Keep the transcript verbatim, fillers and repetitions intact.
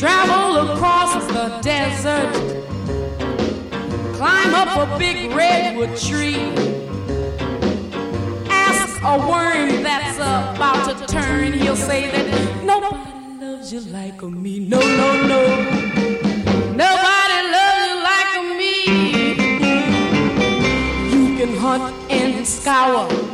Travel across the desert, climb up a big redwood tree, ask a worm that's about to turn, he'll say that nobody loves you like me. No, no, no. Nobody loves you like me. You can hunt and scour